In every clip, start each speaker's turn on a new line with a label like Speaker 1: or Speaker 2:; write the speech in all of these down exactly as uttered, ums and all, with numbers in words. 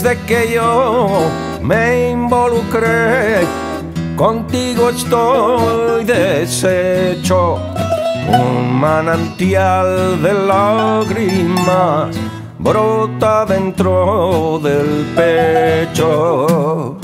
Speaker 1: Desde que yo me involucré, contigo estoy deshecho. Un manantial de lágrimas brota dentro del pecho.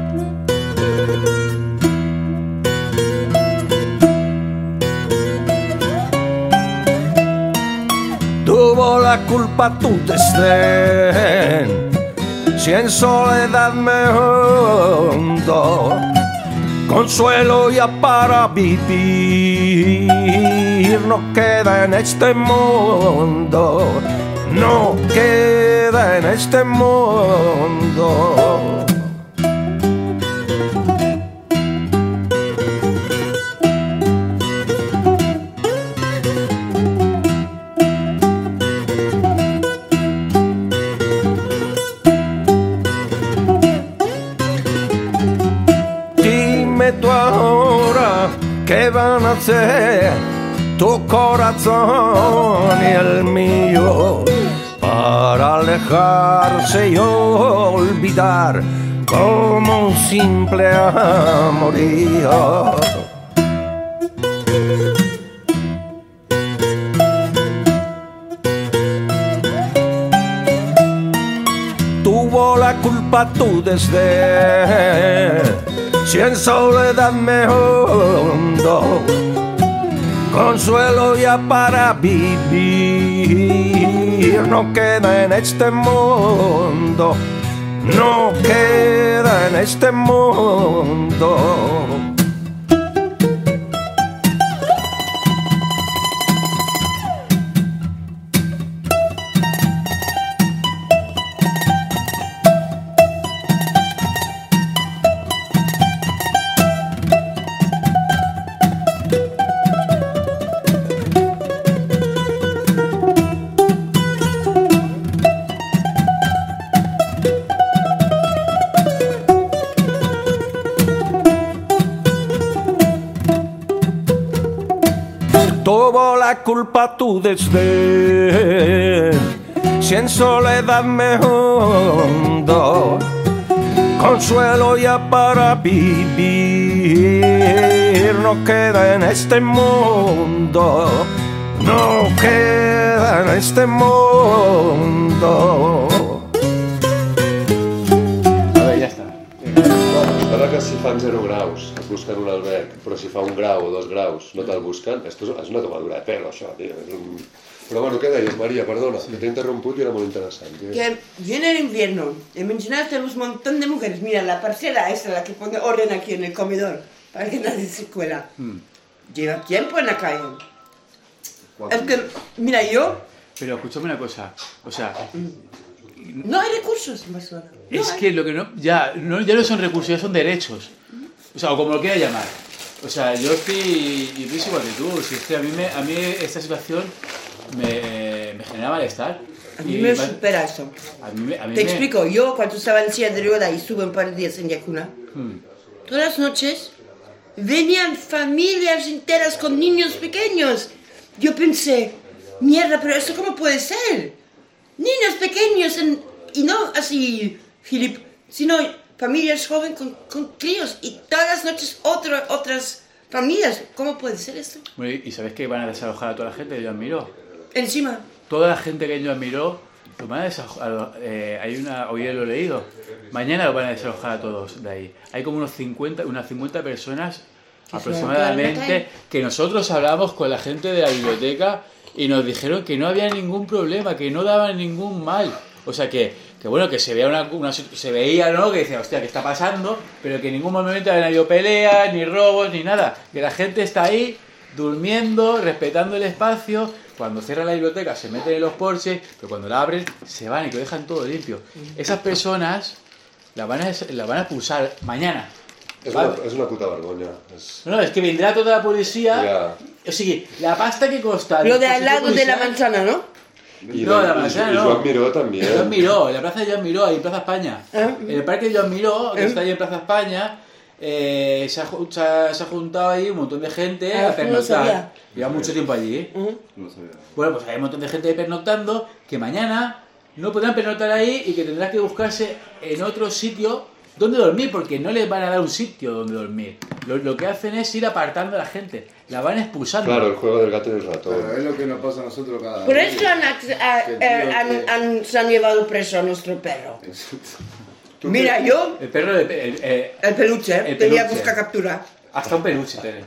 Speaker 1: Tuvo la culpa tu desdén, si en soledad me hundo, consuelo ya para vivir no queda en este mundo, no queda en este mundo. Tú ahora, ¿qué van a hacer tu corazón y el mío para alejarse y olvidar como un simple amorío? Tuvo la culpa tu desdén, si en soledad me hundo, consuelo ya para vivir no queda en este mundo, no queda en este mundo. Tuvo la culpa tu desdén, si en soledad me hundo, consuelo ya para vivir no queda en este mundo, no queda en este mundo.
Speaker 2: A veure, ja està. Ara que si fan zero graus et busquen un alberg, però si fa un grau o dos graus no te'l busquen, esto és una tomadura de pelo, això, tío. Un... Però bueno, què deies, Maria? Perdona, sí. Que t'he interromput i era molt interessant. Tío.
Speaker 3: Que viene el invierno y mencionaste un montón de mujeres. Mira, la parcera esa, la que pone orden aquí en el comedor, para que nadie se cuela. Mm. Lleva tiempo en la calle. Es que, mira, yo...
Speaker 4: Pero escúchame una cosa, o sea...
Speaker 3: No hay recursos en Barcelona. No
Speaker 4: es
Speaker 3: hay.
Speaker 4: que lo que no ya, no... ya no son recursos, ya son derechos. O sea, o como lo quieras llamar. O sea, yo estoy... Yo estoy igual que tú. Si es que a mí, me, a mí esta situación me, me genera malestar.
Speaker 3: A mí me supera eso.
Speaker 4: A mí, a mí
Speaker 3: Te
Speaker 4: me...
Speaker 3: explico. Yo, cuando estaba en silla de ruedas y estuve un par de días en Yacuna, hmm. todas las noches venían familias enteras con niños pequeños. Yo pensé, mierda, pero ¿esto cómo puede ser? Niños pequeños en, y no así, Filip, sino familias jóvenes con, con críos y todas las noches otro, otras familias. ¿Cómo puede ser esto?
Speaker 4: Bueno, ¿y sabes que van a desalojar a toda la gente que yo admiro?
Speaker 3: Encima.
Speaker 4: Toda la gente que yo admiro, lo van a desalojar. Eh, hay una, hoy lo he leído. Mañana lo van a desalojar a todos de ahí. Hay como unos cincuenta, unas cincuenta personas aproximadamente que nosotros hablamos con la gente de la biblioteca y nos dijeron que no había ningún problema, que no daban ningún mal. O sea que, que bueno, que se veía una, una se veía, ¿no? Que decía, hostia, ¿qué está pasando? Pero que en ningún momento había habido peleas, ni robos, ni nada. Que la gente está ahí durmiendo, respetando el espacio. Cuando cierran la biblioteca se meten en los porches, pero cuando la abren se van y que dejan todo limpio. Esas personas la van a, la van a expulsar mañana.
Speaker 2: És una, és una puta vergonya. És...
Speaker 4: No, es que vendrá toda la policía. Yeah. O sea, la pasta que costa.
Speaker 3: Lo de al lado de la manzana, ¿no?
Speaker 2: Y no, de la manzana no. Y Joan Miró también.
Speaker 4: Joan Miró, en la plaza de Joan Miró, ahí en Plaza España. ¿Eh? En el parque de Joan Miró, que ¿Eh? Está ahí en Plaza España, eh, se, ha, se, ha, se ha juntado ahí un montón de gente ah, a pernoctar. No lleva mucho tiempo allí. ¿Eh?
Speaker 2: No sabía.
Speaker 4: Bueno, pues hay un montón de gente ahí pernoctando que mañana no podrán pernoctar ahí y que tendrán que buscarse en otro sitio donde dormir, porque no les van a dar un sitio donde dormir. Lo, lo que hacen es ir apartando a la gente, la van expulsando.
Speaker 2: Claro, el juego del gato y el ratón.
Speaker 5: Pero es lo que nos pasa a nosotros cada
Speaker 3: Por
Speaker 5: día.
Speaker 3: eso han, a-
Speaker 5: Que
Speaker 3: eh,
Speaker 5: tío,
Speaker 3: han-
Speaker 5: que-
Speaker 3: han- se han llevado preso a nuestro perro. Mira, yo,
Speaker 4: El perro, de, el- el-
Speaker 3: el peluche,
Speaker 4: El
Speaker 3: tenía
Speaker 4: peluche.
Speaker 3: busca captura.
Speaker 4: hasta un peluche tiene.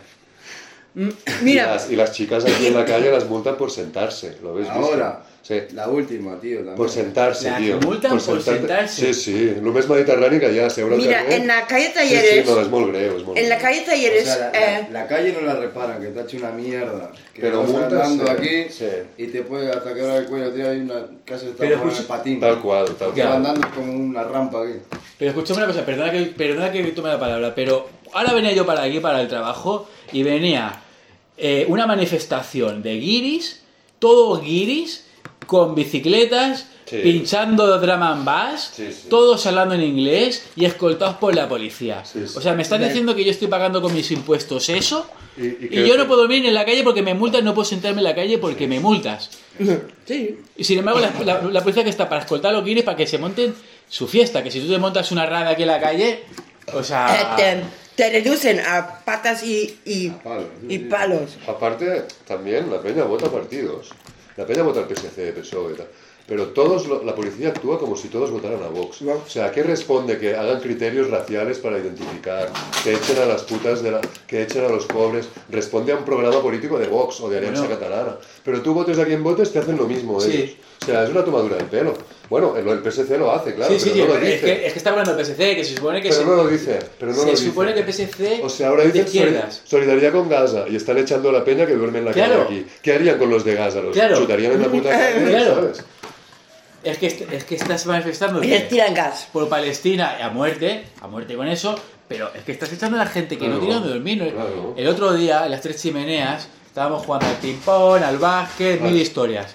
Speaker 2: Y
Speaker 3: Mira,
Speaker 2: las, y las chicas aquí en la calle las multan por sentarse, ¿lo habéis visto?
Speaker 5: Ahora,
Speaker 2: Sí.
Speaker 5: la última, tío, también.
Speaker 2: Por sentarse,
Speaker 4: La
Speaker 2: tío.
Speaker 4: multan por
Speaker 2: sentarte-
Speaker 4: sentarse.
Speaker 2: Sí, sí. El més mediterrani que hi ha, seure al
Speaker 3: mira,
Speaker 2: carrer.
Speaker 3: en la calle
Speaker 2: Sí, sí,
Speaker 3: Talleres,
Speaker 2: no, és molt greu, és molt
Speaker 3: en la
Speaker 2: greu.
Speaker 3: calle
Speaker 5: O
Speaker 3: Talleres,
Speaker 5: sea, la,
Speaker 3: eh,
Speaker 5: la, la calle no la reparan, que está hecho una mierda. Que
Speaker 2: Pero
Speaker 5: vas
Speaker 2: multas,
Speaker 5: andando
Speaker 2: sí,
Speaker 5: aquí
Speaker 2: sí.
Speaker 5: y te puede hasta quebrar el cuello. Tío, hay una casa que está
Speaker 4: Pero
Speaker 5: por el
Speaker 4: escucha-
Speaker 5: patín.
Speaker 2: Tal qual, tal
Speaker 5: Que va
Speaker 2: qual.
Speaker 5: andando como una rampa aquí.
Speaker 4: Pero escúchame una cosa, perdona que, perdona que tome la palabra, pero ahora venía yo para aquí, para el trabajo, y venía eh, una manifestación de guiris, todo guiris, con bicicletas,
Speaker 2: Sí.
Speaker 4: pinchando drum and bass,
Speaker 2: Sí, sí.
Speaker 4: todos hablando en inglés y escoltados por la policía.
Speaker 2: Sí, sí.
Speaker 4: O sea, me estás diciendo que yo estoy pagando con mis impuestos eso,
Speaker 2: Y- y
Speaker 4: y,
Speaker 2: que-
Speaker 4: yo no puedo dormir en la calle porque me multas, no puedo sentarme en la calle porque me multas.
Speaker 3: sí,
Speaker 4: Y sin embargo, la, la- la policía que está para escoltar a los guiris para que se monten su fiesta, que si tú te montas una rada aquí en la calle, o
Speaker 3: eh,
Speaker 4: sea...
Speaker 3: te, te reducen a patas y, y,
Speaker 5: palos, sí,
Speaker 3: y
Speaker 5: sí.
Speaker 3: palos.
Speaker 2: Aparte, también la peña vota partidos. La peña vota al P S C, P S O E y tal. Pero todos, lo- la policía actúa como si todos votaran a Vox.
Speaker 3: Vox.
Speaker 2: O sea, ¿qué responde? Que hagan criterios raciales para identificar, que echen a las putas, de la, que echen a los pobres. Responde a un programa político de Vox o de Alianza
Speaker 4: Bueno.
Speaker 2: Catalana. Pero tú votes a quien votes, te hacen lo mismo
Speaker 4: Sí.
Speaker 2: ellos. O sea, es una tomadura de pelo. Bueno, el, el P S C lo hace, claro,
Speaker 4: sí, sí,
Speaker 2: pero
Speaker 4: sí,
Speaker 2: no lo
Speaker 4: es,
Speaker 2: dice.
Speaker 4: que, es que está hablando del P S C, que se supone que
Speaker 2: Pero
Speaker 4: se,
Speaker 2: no lo dice, pero no
Speaker 4: se
Speaker 2: lo dice.
Speaker 4: supone que el P S C
Speaker 2: O sea, ahora
Speaker 4: es de
Speaker 2: dicen soli-
Speaker 4: izquierdas.
Speaker 2: solidaridad con Gaza y están echando a la peña que duerme en la
Speaker 4: Claro.
Speaker 2: calle aquí. ¿Qué harían con los de Gaza? ¿Los
Speaker 4: Claro.
Speaker 2: chutarían en la puta calle?
Speaker 4: Claro.
Speaker 2: ¿Sabes?
Speaker 4: Es que, est- es que estás manifestando
Speaker 3: Y les tiran gas.
Speaker 4: por Palestina a muerte, a muerte con eso, pero es que estás echando a la gente que no
Speaker 2: Claro.
Speaker 4: tiene donde dormir. ¿no?
Speaker 2: Claro.
Speaker 4: El otro día, en las tres chimeneas, estábamos jugando al ping-pong, al básquet, mil
Speaker 2: Vale.
Speaker 4: historias.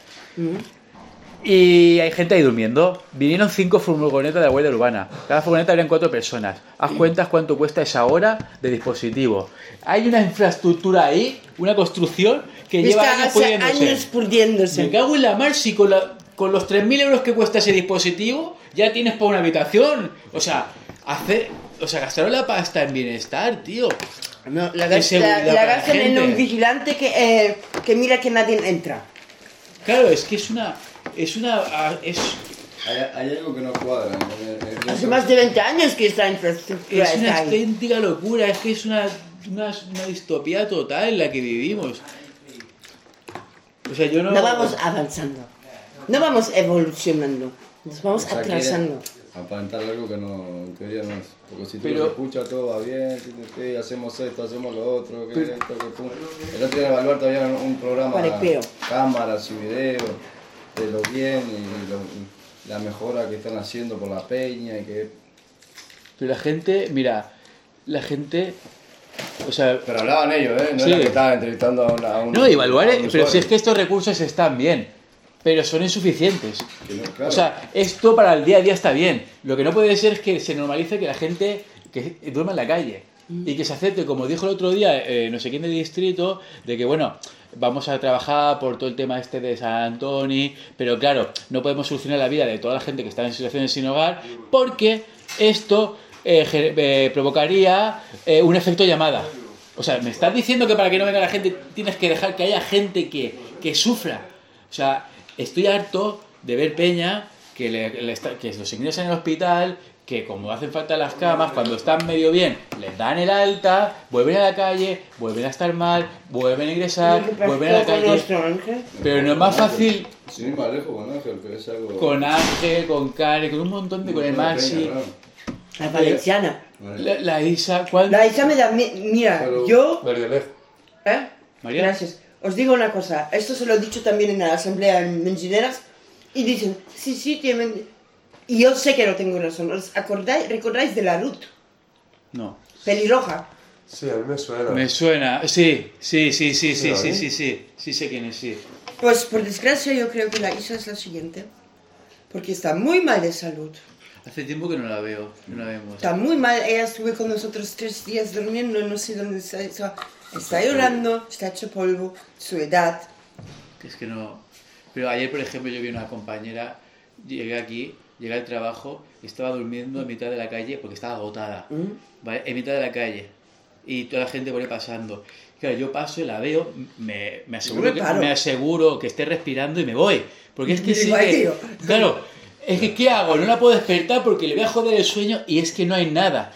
Speaker 4: Y hay gente ahí durmiendo. Vinieron cinco furgonetas de la Guardia Urbana. Cada furgoneta habrían cuatro personas. Haz cuentas cuánto cuesta esa hora de dispositivo. Hay una infraestructura ahí, una construcción que lleva
Speaker 3: Está
Speaker 4: años
Speaker 3: hace
Speaker 4: pudiéndose.
Speaker 3: años pudriéndose.
Speaker 4: Me cago en la mar, si con, la- con los tres mil euros que cuesta ese dispositivo ya tienes para una habitación. O sea, hacer, o sea, gastaron la pasta en bienestar, tío.
Speaker 3: No, la,
Speaker 4: de
Speaker 3: gas-
Speaker 4: seguridad
Speaker 3: la, la
Speaker 4: para la
Speaker 3: gastan en
Speaker 4: gente.
Speaker 3: un vigilante que, eh, que mira que nadie entra.
Speaker 4: Claro, es que es una... Es una... ah, Es,
Speaker 5: Hay, hay algo que no cuadra. en- en- en
Speaker 3: Hace
Speaker 5: eso.
Speaker 3: más de veinte años que esta infraestructura
Speaker 4: es una
Speaker 3: está ahí.
Speaker 4: auténtica locura. Es que es una, una, una distopía total en la que vivimos. O sea, yo no...
Speaker 3: No vamos avanzando. No vamos evolucionando. Nos vamos
Speaker 5: O sea,
Speaker 3: atrasando.
Speaker 5: quieren aparentar algo que no, en teoría no es. Porque si tú
Speaker 4: Pero-
Speaker 5: lo escuchas todo va bien, que- que hacemos esto, hacemos lo otro, que esto, que pum. El otro día en Evaluar todavía un, un programa,
Speaker 3: Parepeo.
Speaker 5: cámaras y videos, de lo bien y lo- la mejora que están haciendo por la peña y que...
Speaker 4: Pero la gente, mira, la gente... O sea,
Speaker 5: Pero hablaban ellos, ¿eh? No
Speaker 4: Sí.
Speaker 5: era que estaban entrevistando a, una, a un...
Speaker 4: no, evaluar...
Speaker 5: a un
Speaker 4: Pero
Speaker 5: usuario.
Speaker 4: si es que estos recursos están bien, pero son insuficientes.
Speaker 5: Que no- claro.
Speaker 4: O sea, esto para el día a día está bien. Lo que no puede ser es que se normalice que la gente que duerma en la calle. Y que se acepte, como dijo el otro día, eh, no sé quién del distrito, de que, bueno, vamos a trabajar por todo el tema este de San Antonio, pero claro, no podemos solucionar la vida de toda la gente que está en situaciones sin hogar, porque esto eh, ge- eh, provocaría eh, un efecto llamada. O sea, me estás diciendo que para que no venga la gente tienes que dejar que haya gente que, que sufra. O sea, estoy harto de ver peña que, le, le está- que los ingresan en el hospital, que como hacen falta las camas, cuando están medio bien, les dan el alta, vuelven a la calle, vuelven a estar mal, vuelven a ingresar,
Speaker 3: Lo que pasó
Speaker 4: vuelven a la
Speaker 3: con
Speaker 4: calle.
Speaker 3: nuestro Ángel.
Speaker 4: Pero no es más fácil
Speaker 5: Sin ir más lejos con Ángel, que es algo...
Speaker 4: con Ángel, con Karen, con un montón de, con el Maxi,
Speaker 3: La valenciana.
Speaker 4: la, la Isa, ¿cuál?
Speaker 3: La Isa me da... mi- Mira,
Speaker 5: Pero-
Speaker 3: yo...
Speaker 2: Verdialejo.
Speaker 3: ¿Eh?
Speaker 4: María.
Speaker 3: Gracias. Os digo una cosa. Esto se lo he dicho también en la asamblea en Mengineras. Y dicen, sí, sí, tienen... Y yo sé que no tengo razón. ¿Os acordáis, recordáis de la Ruth?
Speaker 4: No.
Speaker 3: Pelirroja.
Speaker 2: Sí, a mí me suena.
Speaker 4: Me suena, sí, sí, sí, sí, sí,
Speaker 2: ¿Sí,
Speaker 4: sí,
Speaker 2: eh?
Speaker 4: sí, sí, sí sé quién es, sí.
Speaker 3: Pues por desgracia yo creo que la Isa es la siguiente. Porque está muy mal de salud.
Speaker 4: Hace tiempo que no la veo, no la vemos.
Speaker 3: Está muy mal. Ella estuvo con nosotros tres días durmiendo. No sé dónde está. Está, está llorando, está hecho polvo. Su edad.
Speaker 4: Que es que no... Pero ayer, por ejemplo, yo vi una compañera llegué aquí, llegué al trabajo, estaba durmiendo en mitad de la calle porque estaba agotada, ¿vale? En mitad de la calle. Y toda la gente por ahí pasando. Claro, yo paso y la veo, me, me, aseguro,
Speaker 3: me
Speaker 4: que, me aseguro que esté respirando y me voy. Porque es que sí que, claro, es que ¿qué hago? No la puedo despertar porque le voy a joder el sueño y es que no hay nada.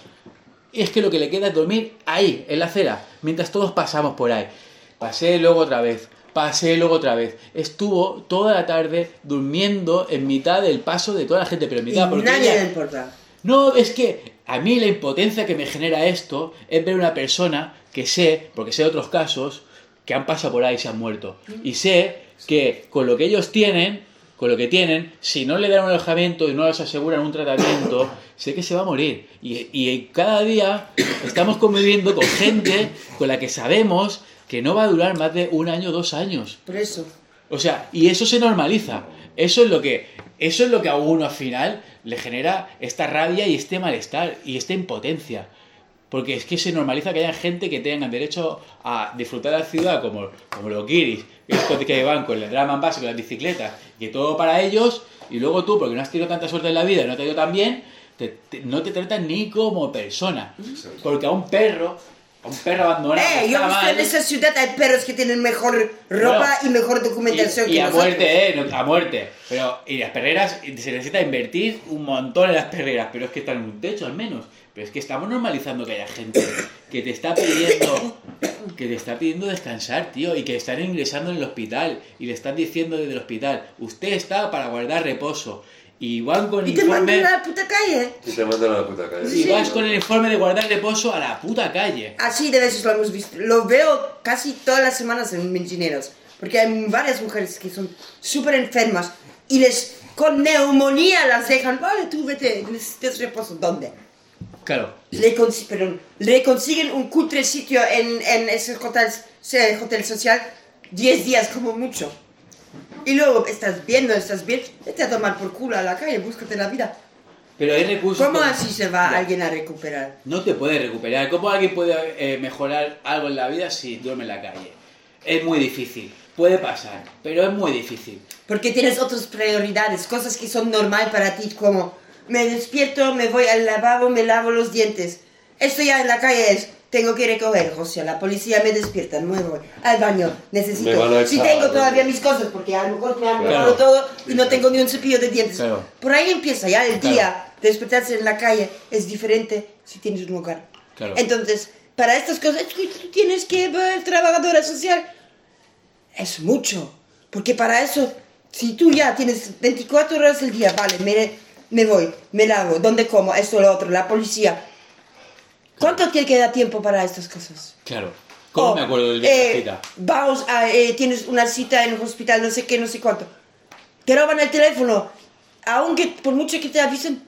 Speaker 4: Es que lo que le queda es dormir ahí, en la acera, mientras todos pasamos por ahí. Pasé luego otra vez, pasé luego otra vez. Estuvo toda la tarde durmiendo en mitad del paso de toda la gente, pero en mitad...
Speaker 3: Y
Speaker 4: porque
Speaker 3: nadie
Speaker 4: ella...
Speaker 3: le importa.
Speaker 4: No, es que a mí la impotencia que me genera esto es ver una persona que sé, porque sé de otros casos, que han pasado por ahí y se han muerto. Y sé que con lo que ellos tienen, con lo que tienen, si no le dan un alojamiento y no les aseguran un tratamiento, sé que se va a morir. Y, y cada día estamos conviviendo con gente con la que sabemos que no va a durar más de un año o dos años.
Speaker 3: Por eso.
Speaker 4: O sea, y eso se normaliza. Eso es lo que, eso es lo que a uno al final le genera esta rabia y este malestar y esta impotencia. Porque es que se normaliza que haya gente que tenga derecho a disfrutar de la ciudad como, como los guiris, que, que van con el drama básico, las bicicletas, que todo para ellos, y luego tú, porque no has tenido tanta suerte en la vida y no te ha ido tan bien, te, te, no te tratan ni como persona. Porque a un perro... un perro abandonado.
Speaker 3: Eh, yo he visto en esa ciudad hay perros que tienen mejor ropa bueno, y mejor documentación
Speaker 4: y,
Speaker 3: que
Speaker 4: y a
Speaker 3: nosotros.
Speaker 4: muerte, eh, a muerte. Pero, y las perreras, se necesita invertir un montón en las perreras, pero es que están en un techo al menos. Pero es que estamos normalizando que haya gente que te está pidiendo, que te está pidiendo descansar, tío, y que están ingresando en el hospital y le están diciendo desde el hospital, usted está para guardar reposo. Y van con el
Speaker 3: y
Speaker 4: informe...
Speaker 3: te mandan a la puta calle.
Speaker 2: Y te mandan a la puta calle.
Speaker 4: Y vas con el informe de guardar reposo a la puta calle.
Speaker 3: Así de veces lo hemos visto. Lo veo casi todas las semanas en Mengineros. Porque hay varias mujeres que son súper enfermas y les con neumonía las dejan. Vale, tú vete, necesitas reposo. ¿Dónde?
Speaker 4: Claro.
Speaker 3: Le, cons perdón, le consiguen un cutre sitio en, en ese hotel, ese hotel social diez días como mucho. Y luego, estás bien, no estás bien, vete a tomar por culo a la calle, búscate la vida.
Speaker 4: Pero hay recursos...
Speaker 3: ¿Cómo
Speaker 4: con...
Speaker 3: así se va
Speaker 4: ya.
Speaker 3: alguien a recuperar?
Speaker 4: No te puedes recuperar. ¿Cómo alguien puede eh, mejorar algo en la vida si duerme en la calle? Es muy difícil. Puede pasar, pero es muy difícil.
Speaker 3: Porque tienes otras prioridades, cosas que son normal para ti, como me despierto, me voy al lavabo, me lavo los dientes. Esto ya en la calle es... Tengo que recoger, o sea, la policía me despierta, me voy al baño, necesito... Si sí tengo todavía mis cosas, porque a lo mejor me han robado claro. todo y no tengo ni un cepillo de dientes. Claro. Por ahí empieza ya el día claro. de despertarse en la calle, es diferente si tienes un hogar. Claro. Entonces, para estas cosas, tú tienes que ver trabajadora social. Es mucho, porque para eso, si tú ya tienes veinticuatro horas al día, vale, me, me voy, me lavo, ¿dónde como? Esto, lo otro, la policía... ¿Cuánto te queda tiempo para estas cosas?
Speaker 4: Claro. ¿Cómo oh, me acuerdo del día
Speaker 3: eh,
Speaker 4: de la cita?
Speaker 3: Vamos a, eh, tienes una cita en un hospital, no sé qué, no sé cuánto. Te roban el teléfono. Aunque por mucho que te avisen.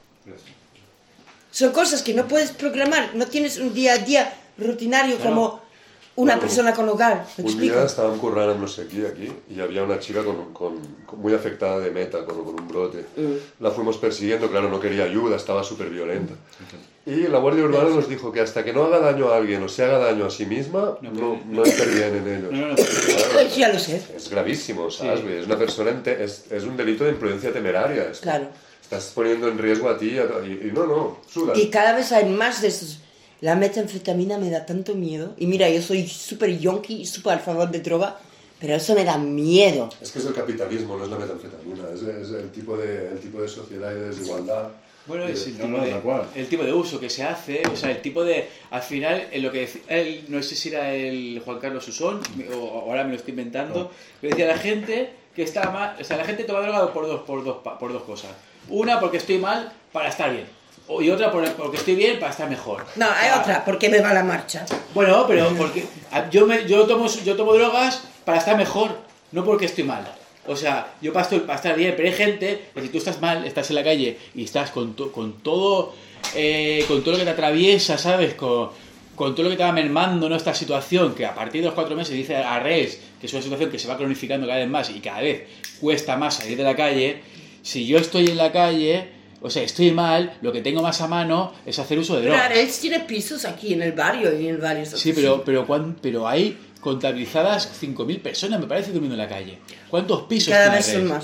Speaker 3: Son cosas que no puedes programar. No tienes un día a día rutinario claro. como una bueno, persona con hogar. ¿Me
Speaker 2: un
Speaker 3: explico?
Speaker 2: día estaban currando no sé qué aquí y había una chica con, con, con muy afectada de meta, con, con un brote. Mm. La fuimos persiguiendo, claro, no quería ayuda, estaba súper violenta. Y la Guardia Urbana nos dijo que hasta que no haga daño a alguien o se haga daño a sí misma, no, no, no interviene en ellos.
Speaker 3: No, no, no. Claro, ya lo sé.
Speaker 2: Es gravísimo, ¿sabes? Sí. Es una persona, es, es un delito de imprudencia temeraria. Esto.
Speaker 3: Claro.
Speaker 2: Estás poniendo en riesgo a ti y, a, y, y no, no, sudas.
Speaker 3: Y cada vez hay más de esos. La metanfetamina me da tanto miedo. Y mira, yo soy súper yonki y súper a favor de droga, pero eso me da miedo.
Speaker 2: Es que es el capitalismo, no es la metanfetamina. Es, es el, tipo de, el tipo de sociedad y de desigualdad.
Speaker 4: Bueno, es el tipo, no, no, de, el tipo de uso que se hace, o sea, el tipo de... Al final, en lo que decía, él, no sé si era el Juan Carlos Susón, o ahora me lo estoy inventando, no. pero decía la gente que está mal... O sea, la gente toma droga por dos, por, dos, por dos cosas. Una, porque estoy mal para estar bien. Y otra, porque estoy bien para estar mejor.
Speaker 3: No, hay o sea, otra, porque me va la marcha.
Speaker 4: Bueno, pero porque yo, me, yo, tomo, yo tomo drogas para estar mejor, no porque estoy mal. O sea, yo para, estoy, para estar bien, pero hay gente que si tú estás mal, estás en la calle y estás con, to, con todo eh, con todo lo que te atraviesa, ¿sabes? Con, con todo lo que te va mermando, ¿no? Esta situación que a partir de los cuatro meses dice Arrels que es una situación que se va cronificando cada vez más y cada vez cuesta más salir de la calle. Si yo estoy en la calle, o sea, estoy mal, lo que tengo más a mano es hacer uso de drogas.
Speaker 3: Pero Arrels tiene pisos aquí en el barrio y en varios otros.
Speaker 4: Sí, pero, pero, pero, pero hay contabilizadas cinco mil personas, me parece, durmiendo en la calle. ¿Cuántos pisos
Speaker 3: cada
Speaker 4: tiene
Speaker 3: vez son más.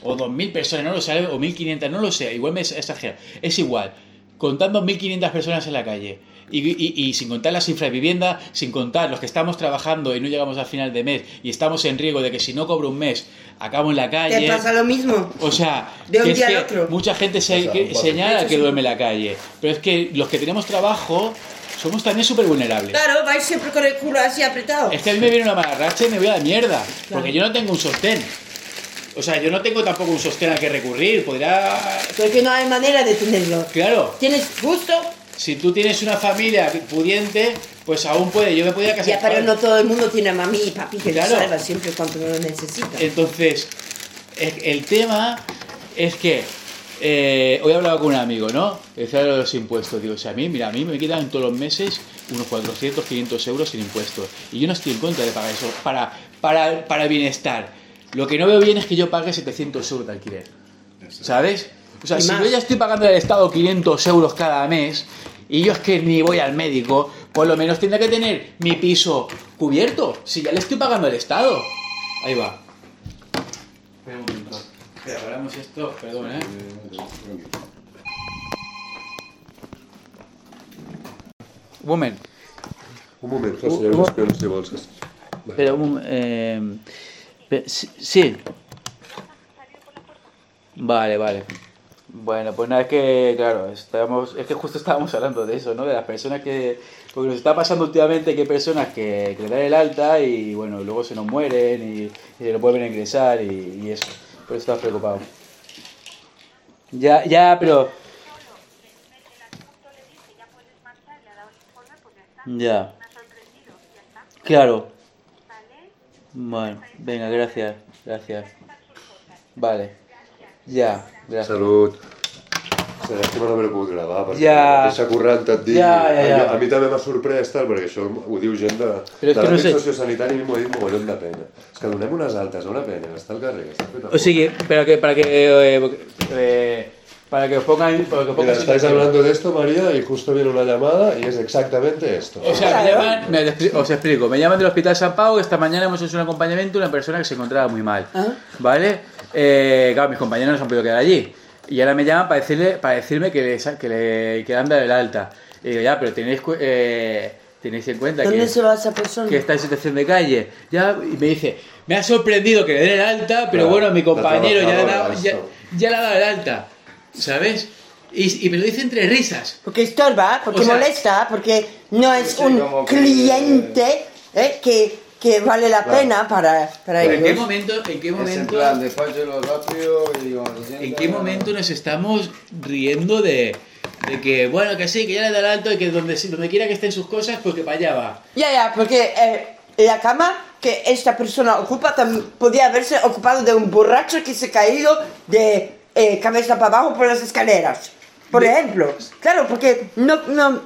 Speaker 4: o dos mil personas, no lo sé, o mil quinientas, no lo sé, igual me exagero, es igual, contando mil quinientas personas en la calle, y, y, y sin contar las infraviviendas, sin contar los que estamos trabajando y no llegamos al final de mes, y estamos en riesgo de que si no cobro un mes, acabo en la calle...
Speaker 3: Te pasa lo mismo.
Speaker 4: O sea,
Speaker 3: de un
Speaker 4: que
Speaker 3: día
Speaker 4: es que
Speaker 3: al otro.
Speaker 4: mucha gente se,
Speaker 2: O sea,
Speaker 4: que, señala que duerme en la calle, pero es que los que tenemos trabajo somos también súper vulnerables.
Speaker 3: Claro, vais siempre con el culo así apretado.
Speaker 4: Es que a mí me viene una mala racha y me voy a la mierda, porque yo no tengo un sostén. O sea, yo no tengo tampoco un sostén al que recurrir, podría...
Speaker 3: Porque no hay manera de tenerlo.
Speaker 4: Claro.
Speaker 3: Tienes justo...
Speaker 4: Si tú tienes una familia pudiente, pues aún puede. Yo me podía casar.
Speaker 3: Ya, pero no todo el mundo tiene a mami y papi que
Speaker 4: Claro.
Speaker 3: lo salva siempre cuando lo necesita.
Speaker 4: Entonces, el tema es que eh, hoy he hablado con un amigo, ¿no? Decía de los impuestos. Digo, o sea, a mí, mira, a mí me quedan todos los meses unos cuatrocientos, quinientos euros sin impuestos. Y yo no estoy en contra de pagar eso para, para, para bienestar. Lo que no veo bien es que yo pague setecientos euros de alquiler. ¿Sabes? O sea,
Speaker 3: Y
Speaker 4: si
Speaker 3: más.
Speaker 4: yo ya estoy pagando al Estado quinientos euros cada mes y yo es que ni voy al médico, por lo menos tendrá que tener mi piso cubierto. Si ya le estoy pagando al Estado. Ahí va. Espera un momento. Preparamos esto, perdón, ¿eh? Un moment.
Speaker 2: Un moment, que el senyor
Speaker 4: Un-
Speaker 2: Gaspion, si vols. que-
Speaker 4: Pero, un, eh, pe- sí, sí. Vale, vale. Bueno, pues nada, es que, claro, estábamos, es que justo estábamos hablando de eso, ¿no? De las personas que... Porque nos está pasando últimamente que hay personas que, que le dan el alta y, bueno, luego se nos mueren y, y se lo vuelven a ingresar y, y eso. Por eso estaba preocupado. Ya, ya, pero... Ya. Claro. Bueno, venga, gracias, gracias. Vale. Ja, gràcies.
Speaker 2: Salut. Sí, és que me no m'he pogut gravar, perquè
Speaker 4: Ja.
Speaker 2: la mateixa corrent et dic...
Speaker 4: Ja, ja, ja.
Speaker 2: A mi també m'ha sorprès, tal, perquè això ho diu gent de,
Speaker 4: Però és
Speaker 2: de
Speaker 4: que no
Speaker 2: l'àmbit
Speaker 4: sé-
Speaker 2: sociosanitari, a mi m'ho ha dit mogollon de pena. És que donem unes altes a una penya que està al carrer, que està feta...
Speaker 4: O sigui, para que, para que, eh, eh, para que os pongan, para que os
Speaker 2: Mira,
Speaker 4: pongan
Speaker 2: estáis hablando de esto, María, y justo viene una llamada y es exactamente esto.
Speaker 4: O sea, me llaman, me, os explico, me llaman del Hospital San Pau, esta mañana hemos hecho un acompañamiento a una persona que se encontraba muy mal,
Speaker 3: Ah.
Speaker 4: ¿vale? Eh, claro, mis compañeros no se han podido quedar allí, y ahora me llaman para decirle, para decirme que le, que le que le han dado el alta, y digo, ya, pero tenéis, cu- eh, tenéis en cuenta
Speaker 3: ¿Dónde
Speaker 4: que,
Speaker 3: se va esa persona?
Speaker 4: que está en situación de calle, ya, y me dice, me ha sorprendido que le den el alta, pero
Speaker 2: Claro,
Speaker 4: bueno, mi
Speaker 2: la
Speaker 4: compañero ya le, ha dado,
Speaker 2: trabajadora,
Speaker 4: ya,
Speaker 2: eso.
Speaker 4: ya le ha dado el alta, ¿sabes? Y, y me lo dice entre risas.
Speaker 3: Porque estorba, porque
Speaker 4: O sea-
Speaker 3: molesta, porque no es
Speaker 5: Sí,
Speaker 3: un
Speaker 5: como que-
Speaker 3: cliente eh, que, que vale la
Speaker 2: Claro.
Speaker 3: pena para, para
Speaker 4: ¿Pero en qué
Speaker 3: ellos.
Speaker 4: momento, en qué
Speaker 5: Es en
Speaker 4: momento,
Speaker 5: plan, despáchelo rápido y cuando se sienta...
Speaker 4: en qué momento nos estamos riendo de, de que, bueno, que sí, que ya le da el alto y que donde, donde quiera que estén sus cosas, pues que para allá va.
Speaker 3: Ya, ya, porque eh, la cama que esta persona ocupa también podía haberse ocupado de un borracho que se ha caído de eh, cabeza para abajo por las escaleras. Por ejemplo. Claro, porque no, no.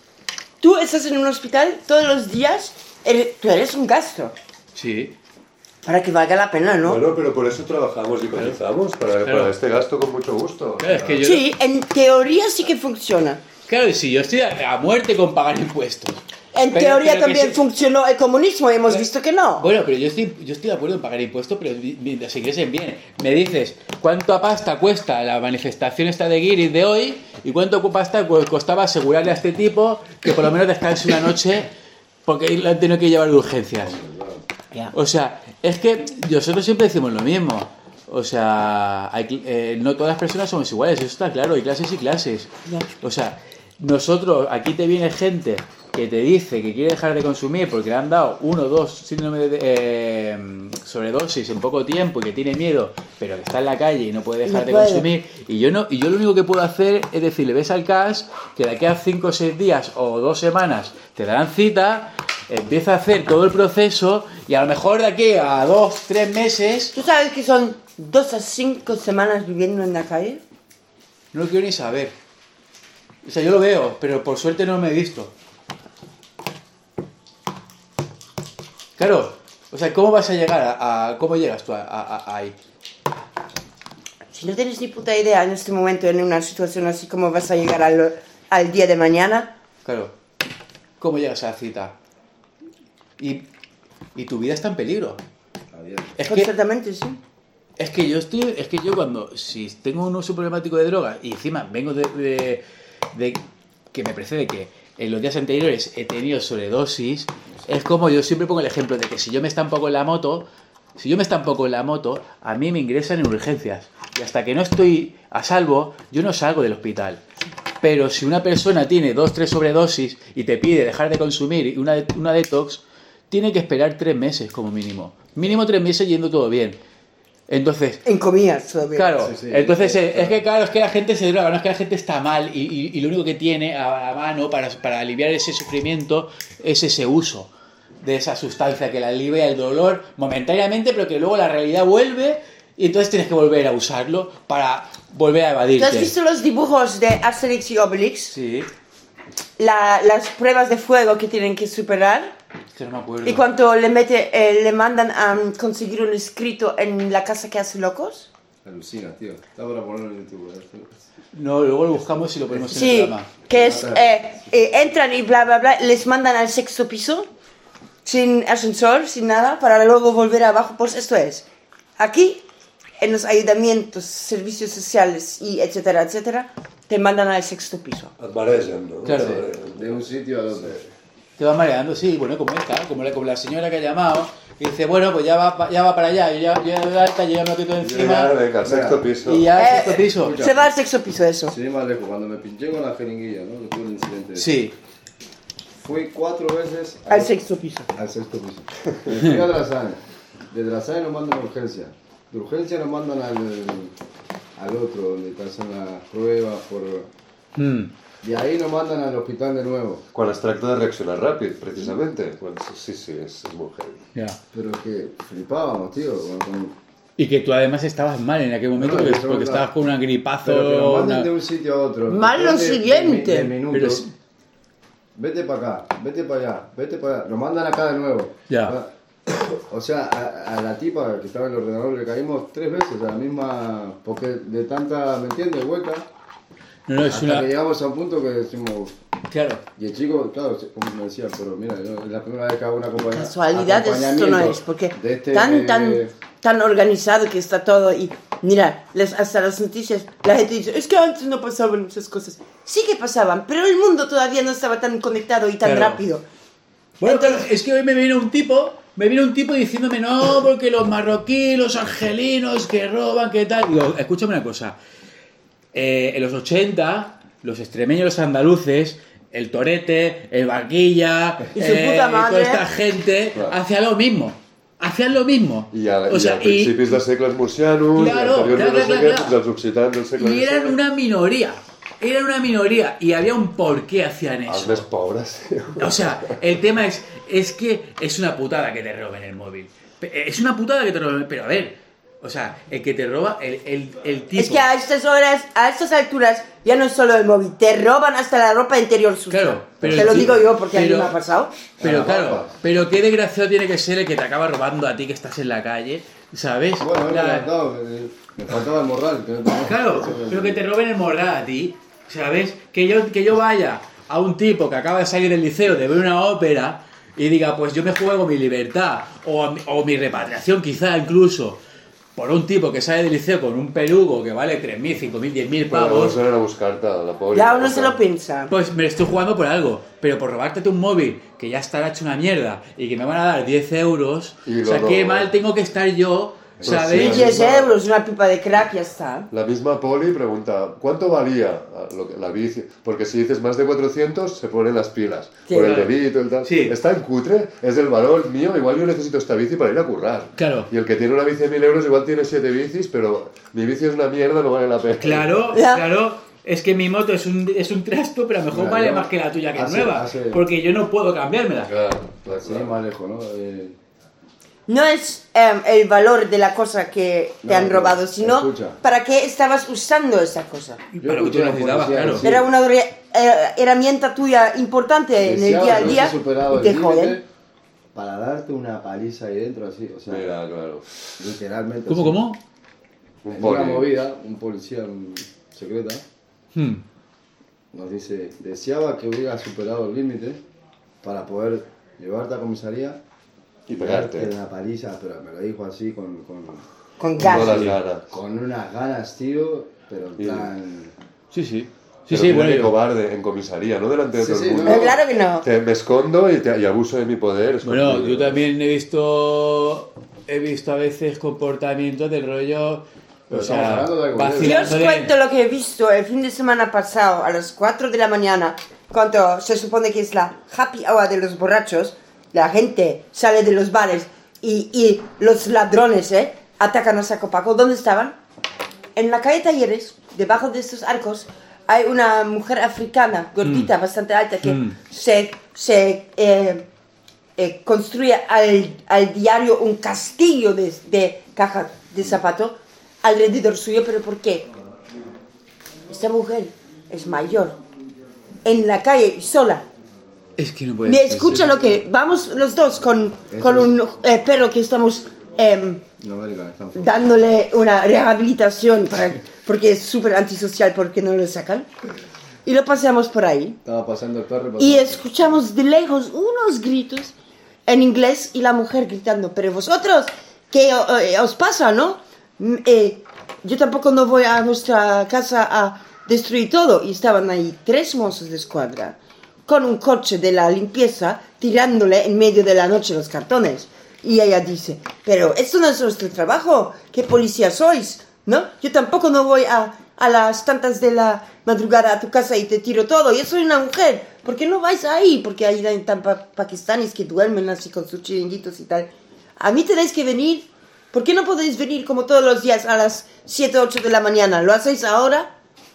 Speaker 3: Tú estás en un hospital todos los días, eres- tú eres un gasto.
Speaker 4: Sí.
Speaker 3: Para que valga la pena, ¿no?
Speaker 2: Bueno, pero por eso trabajamos y cotizamos, para,
Speaker 4: Claro.
Speaker 2: para este gasto con mucho gusto.
Speaker 4: Claro, es que yo...
Speaker 3: Sí, en teoría sí que funciona.
Speaker 4: Claro, y si yo estoy a, a muerte con pagar impuestos.
Speaker 3: En
Speaker 4: Pero-
Speaker 3: teoría
Speaker 4: pero que
Speaker 3: también
Speaker 4: sí-
Speaker 3: funcionó el comunismo y hemos visto que no.
Speaker 4: Bueno, pero yo estoy, yo estoy de acuerdo en pagar impuestos, pero mi- mientras ingresen bien. Me dices, ¿cuánto pasta cuesta la manifestación esta de Guiris de hoy? ¿Y cuánto pasta pues, costaba asegurarle a este tipo que por lo menos descanse una noche porque lo han tenido que llevar de urgencias?
Speaker 3: Ya.
Speaker 4: O sea, es que nosotros siempre decimos lo mismo. O sea, hay cl- eh, no todas las personas somos iguales, eso está claro, hay clases y clases.
Speaker 3: Ya.
Speaker 4: O sea, nosotros, aquí te viene gente que te dice que quiere dejar de consumir porque le han dado uno o dos síndrome de eh, sobredosis en poco tiempo y que tiene miedo, pero que está en la calle y no puede dejar
Speaker 3: No
Speaker 4: de
Speaker 3: puede.
Speaker 4: consumir. Y yo no, y yo lo único que puedo hacer es decirle, ves al C A S, que de aquí a cinco o seis días o dos semanas te darán cita, empieza a hacer todo el proceso y a lo mejor de aquí a dos, tres meses,
Speaker 3: ¿Tú sabes que son dos a cinco semanas viviendo en la calle?
Speaker 4: no lo quiero ni saber. O sea, yo lo veo, pero por suerte no me he visto. Claro, o sea, ¿cómo vas a llegar a, a- cómo llegas tú a, a- a- ahí?
Speaker 3: Si no tienes ni puta idea en este momento en una situación así como vas a llegar al, al día de mañana,
Speaker 4: Claro, ¿cómo llegas a la cita? Y, y tu vida está en peligro.
Speaker 5: Adiós.
Speaker 4: Es que,
Speaker 3: constantemente sí.
Speaker 4: Es que yo estoy, es que yo cuando, si tengo un uso problemático de drogas y encima vengo de, de, de que me precede que en los días anteriores he tenido sobredosis, es como yo siempre pongo el ejemplo de que si yo me estampo con la moto, si yo me estampo con la moto, a mí me ingresan en urgencias y hasta que no estoy a salvo, yo no salgo del hospital. Pero si una persona tiene dos, tres sobredosis y te pide dejar de consumir una, una detox, tiene que esperar tres meses como mínimo. Mínimo tres meses yendo todo bien. Entonces...
Speaker 3: En comidas todavía.
Speaker 4: Claro,
Speaker 5: Sí, sí,
Speaker 4: entonces
Speaker 5: sí,
Speaker 4: es,
Speaker 5: claro.
Speaker 4: es que claro, es que la gente se droga, no es que la gente está mal y, y, y lo único que tiene a, a mano para, para aliviar ese sufrimiento es ese uso de esa sustancia que la alivia el dolor momentáneamente, pero que luego la realidad vuelve y entonces tienes que volver a usarlo para volver a evadirte.
Speaker 3: ¿Tú has visto los dibujos de Asterix y Obelix?
Speaker 4: Sí,
Speaker 3: La, las pruebas de fuego que tienen que superar.
Speaker 4: es que no me acuerdo.
Speaker 3: Y cuando le, mete, eh, le mandan a um, conseguir un escrito en la casa que hace locos.
Speaker 5: Alucina, tío. Está para ponerlo en YouTube. ¿eh?
Speaker 4: No, luego lo buscamos y lo ponemos en
Speaker 3: Sí,
Speaker 4: el programa.
Speaker 3: que es, eh, eh, entran y bla, bla, bla, les mandan al sexto piso, sin ascensor, sin nada, para luego volver abajo. Pues esto es, aquí, en los ayuntamientos, servicios sociales y etcétera, etcétera, te mandan al sexto piso.
Speaker 2: Et maregen, no?
Speaker 4: Claro.
Speaker 5: De un sitio al otro.
Speaker 4: Te vas mareando, sí, bueno, como esta, como la, como la señora que ha llamado, y dice, bueno, pues ya va, ya va para allá, y ya, ya de alta, yo ya me lo quito encima,
Speaker 2: Ya, venga, al sexto piso.
Speaker 4: y ya al
Speaker 3: Eh,
Speaker 4: sexto piso.
Speaker 5: escucha.
Speaker 3: Se va al sexto piso, eso.
Speaker 5: Sin ir más lejos, cuando me pinché con la jeringuilla, ¿no? Que tuve el incidente.
Speaker 4: Sí,
Speaker 5: Fui cuatro veces
Speaker 3: Al sexto piso.
Speaker 5: al sexto piso. Me fui a Drasaña. De Drasaña nos mandan a urgencia. De urgencia nos mandan al, al otro, donde te hacen las pruebas por...
Speaker 4: mm.
Speaker 5: De ahí nos mandan al hospital de nuevo.
Speaker 2: Quan es tracta de reaccionar ràpid, precisamente. Quan, sí, sí, és, és molt heavy.
Speaker 4: Ya.
Speaker 5: Pero que flipábamos, tío. Con, con...
Speaker 4: Y que tú además estabas mal en aquel momento,
Speaker 5: No,
Speaker 4: porque,
Speaker 5: eso
Speaker 4: porque
Speaker 5: no.
Speaker 4: estabas con una gripazo.
Speaker 5: Pero que nos manden
Speaker 4: una-
Speaker 5: de un sitio a otro.
Speaker 3: Mal lo
Speaker 5: Después de-
Speaker 3: siguiente.
Speaker 5: De, de minutos.
Speaker 4: Pero es-
Speaker 5: Vete para acá, vete para allá, vete para allá. Nos mandan acá de nuevo.
Speaker 4: Ya.
Speaker 5: O sea, a, a la tipa que estaba en el ordenador le caímos tres veces a la misma. Porque de tanta, ¿me entiendes? Vuelta.
Speaker 4: No, no, es
Speaker 5: Hasta
Speaker 4: una...
Speaker 5: que llegamos a un punto que decimos.
Speaker 4: Claro.
Speaker 5: Y el chico, claro, como me decía, pero mira, yo es la primera vez que hago una acompaña-
Speaker 3: Casualidad esto no
Speaker 5: acompañamiento
Speaker 3: es, porque
Speaker 5: de este,
Speaker 3: tan,
Speaker 5: eh,
Speaker 3: tan, tan organizado que está todo y mira, les, hasta las noticias, la gente dice, es que antes no pasaban esas cosas. Sí que pasaban, pero el mundo todavía no estaba tan conectado y tan
Speaker 4: Claro.
Speaker 3: rápido.
Speaker 4: Bueno,
Speaker 3: Entonces-
Speaker 4: pero es que hoy me vino un tipo, me vino un tipo diciéndome, no, porque los marroquíes, los argelinos que roban, que tal. Digo, escúchame una cosa. Eh, en los ochenta, los extremeños, los andaluces, el Torete, el Vaquilla,
Speaker 3: Y su puta
Speaker 4: y
Speaker 3: madre.
Speaker 4: toda esta gente
Speaker 2: Claro.
Speaker 4: hacían lo mismo. Hacían lo mismo.
Speaker 2: I a,
Speaker 4: O
Speaker 2: i
Speaker 4: sea,
Speaker 2: a principis dels segles murcianos,
Speaker 4: Claro,
Speaker 2: i anteriors
Speaker 4: claro,
Speaker 2: no sé
Speaker 4: claro,
Speaker 2: què,
Speaker 4: claro.
Speaker 2: fins als occitans del segle
Speaker 4: y eran
Speaker 2: disset.
Speaker 4: una minoría. Eran una minoría. Y había un por qué hacían
Speaker 2: Els
Speaker 4: eso.
Speaker 2: més pobres, tio.
Speaker 4: O sea, el tema es, es que es una putada que te roben el móvil. Pe- Es una putada que te roben, pero a ver, o sea, el que te roba, el, el, el tipo...
Speaker 3: Es que a estas horas, a estas alturas, ya no es solo el móvil, te roban hasta la ropa interior sucia.
Speaker 4: Claro, pero
Speaker 3: Te
Speaker 4: el
Speaker 3: lo
Speaker 4: ti-
Speaker 3: digo yo porque a mí
Speaker 4: pero-
Speaker 3: me ha pasado.
Speaker 4: Pero
Speaker 5: Ah,
Speaker 4: claro,
Speaker 5: papas.
Speaker 4: pero qué desgraciado tiene que ser el que te acaba robando a ti que estás en la calle, ¿sabes?
Speaker 5: Bueno, me,
Speaker 4: La-
Speaker 5: he levantado, me, me faltaba el morral. Que no tenía.
Speaker 4: Claro, pero que te roben el morral a ti, ¿sabes? Que yo, que yo vaya a un tipo que acaba de salir del liceo de ver una ópera y diga, pues yo me juego mi libertad o, mi- o mi repatriación quizá incluso por un tipo que sale del liceo con un pelugo que vale tres mil, cinco mil, diez mil
Speaker 2: Però
Speaker 4: pavos,
Speaker 2: llavors venen a buscar-te, la pobra.
Speaker 3: Ya uno se lo piensa.
Speaker 4: pues me estoy jugando por algo. Pero por robarte un móvil que ya estará hecho una mierda y que me van a dar diez euros,
Speaker 2: Y
Speaker 4: o sea,
Speaker 2: lo
Speaker 4: qué
Speaker 2: robo.
Speaker 4: mal tengo que estar yo,
Speaker 2: Pero
Speaker 4: ¿sabes?
Speaker 2: sí,
Speaker 3: diez euros, una pipa de crack, ya está.
Speaker 2: La misma poli pregunta, ¿cuánto valía lo que- la bici? Porque si dices más de cuatrocientos, se ponen las pilas.
Speaker 3: Sí.
Speaker 2: por el
Speaker 4: Claro.
Speaker 2: delito y tal.
Speaker 4: Sí.
Speaker 2: Es tan cutre, es del valor mío, igual yo necesito esta bici para ir a currar.
Speaker 4: Claro.
Speaker 2: Y el que tiene una bici de mil euros igual tiene siete bicis, pero mi bici es una mierda, no vale la pena.
Speaker 4: Claro,
Speaker 3: Ya.
Speaker 4: claro. Es que mi moto es un, es un trasto, pero a lo mejor
Speaker 5: Mira,
Speaker 4: vale
Speaker 5: yo-
Speaker 4: más que la tuya que es
Speaker 5: hace-
Speaker 4: nueva.
Speaker 5: hace-
Speaker 4: Porque yo no puedo cambiármela.
Speaker 2: Claro, claro,
Speaker 5: Sí,
Speaker 2: claro.
Speaker 5: más lejos, ¿no? Eh,
Speaker 3: No es em, el valor de la cosa que te
Speaker 5: No,
Speaker 3: han
Speaker 5: no,
Speaker 3: robado, sino
Speaker 5: escucha.
Speaker 3: para qué estabas usando esa cosa.
Speaker 4: Y
Speaker 5: Yo
Speaker 4: para lo que
Speaker 5: escuché
Speaker 4: tú
Speaker 5: a la
Speaker 4: necesitabas,
Speaker 5: policía
Speaker 4: claro.
Speaker 5: decir-
Speaker 3: Era una re- eh, herramienta tuya importante en el
Speaker 5: deseaba
Speaker 3: día a
Speaker 5: que
Speaker 3: día
Speaker 5: hubiese superado
Speaker 3: y te
Speaker 5: el límite
Speaker 3: joden.
Speaker 5: para darte una paliza ahí dentro, así, o sea,
Speaker 2: Mira, claro.
Speaker 5: literalmente.
Speaker 4: ¿Cómo,
Speaker 5: así.
Speaker 4: cómo?
Speaker 2: Un
Speaker 5: En una
Speaker 2: poli.
Speaker 5: movida, un policía un secreta
Speaker 4: Hmm.
Speaker 5: nos dice, deseaba que hubiera superado el límite para poder llevarte a comisaría
Speaker 2: Y pegarte.
Speaker 5: Una paliza, pero me lo dijo así con... Con,
Speaker 3: Con ganas.
Speaker 2: Todas las ganas.
Speaker 5: con unas ganas, tío, pero en
Speaker 2: Sí.
Speaker 5: plan...
Speaker 4: Sí, sí. Sí,
Speaker 2: Pero
Speaker 4: sí,
Speaker 2: como
Speaker 4: bueno,
Speaker 2: de
Speaker 4: yo-
Speaker 2: cobarde en comisaría, no delante de
Speaker 5: Sí,
Speaker 2: todo
Speaker 5: sí,
Speaker 2: el mundo.
Speaker 5: no.
Speaker 3: Pero claro que no.
Speaker 2: Te- me escondo y, te- y abuso de mi poder.
Speaker 4: Bueno,
Speaker 2: escondido.
Speaker 4: yo también he visto he visto a veces comportamientos del rollo,
Speaker 5: Pero
Speaker 4: o
Speaker 5: estamos
Speaker 4: sea,
Speaker 5: hablando de algo
Speaker 3: Yo os
Speaker 4: vacilándole.
Speaker 3: cuento lo que he visto el fin de semana pasado a las cuatro de la mañana, cuando se supone que es la happy hour de los borrachos. La gente sale de los bares y, y los ladrones ¿eh? atacan a saco paco. ¿Dónde estaban? En la calle Talleres, debajo de estos arcos, hay una mujer africana, gordita, bastante alta, que
Speaker 4: Mm.
Speaker 3: se, se eh, eh, construye al, al diario un castillo de, de caja de zapato alrededor suyo. ¿Pero por qué? Esta mujer es mayor, en la calle, sola.
Speaker 4: Es que no puede
Speaker 3: Me
Speaker 4: ser.
Speaker 3: escucha lo que... Vamos los dos con, con un eh, perro que estamos em,
Speaker 5: No, América, estamos...
Speaker 3: dándole una rehabilitación para, porque es súper antisocial porque no lo sacan. Y lo paseamos por ahí.
Speaker 5: Estaba pasando el perro
Speaker 3: Y
Speaker 5: pasando.
Speaker 3: escuchamos de lejos unos gritos en inglés y la mujer gritando, pero vosotros, ¿qué eh, os pasa, no? Mm, eh, yo tampoco no voy a vuestra casa a destruir todo. Y estaban ahí tres mozos de escuadra con un coche de la limpieza tirándole en medio de la noche los cartones. Y ella dice, pero esto no es nuestro trabajo, ¿qué policía sois? ¿No? Yo tampoco no voy a, a las tantas de la madrugada a tu casa y te tiro todo. Yo soy una mujer, ¿por qué no vais ahí? Porque hay tan pa pakistaníes que duermen así con sus chiringuitos y tal. A mí tenéis que venir. ¿Por qué no podéis venir como todos los días a las siete o ocho de la mañana? ¿Lo hacéis ahora?